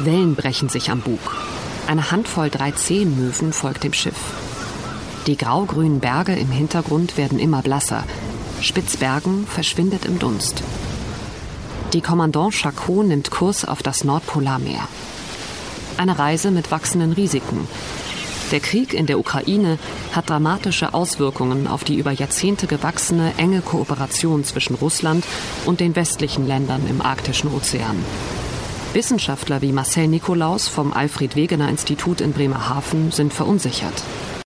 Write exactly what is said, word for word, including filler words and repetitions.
Wellen brechen sich am Bug. Eine Handvoll drei C Möwen folgt dem Schiff. Die grau-grünen Berge im Hintergrund werden immer blasser. Spitzbergen verschwindet im Dunst. Die Commandant Charcot nimmt Kurs auf das Nordpolarmeer. Eine Reise mit wachsenden Risiken. Der Krieg in der Ukraine hat dramatische Auswirkungen auf die über Jahrzehnte gewachsene enge Kooperation zwischen Russland und den westlichen Ländern im Arktischen Ozean. Wissenschaftler wie Marcel Nikolaus vom Alfred Wegener Institut in Bremerhaven sind verunsichert.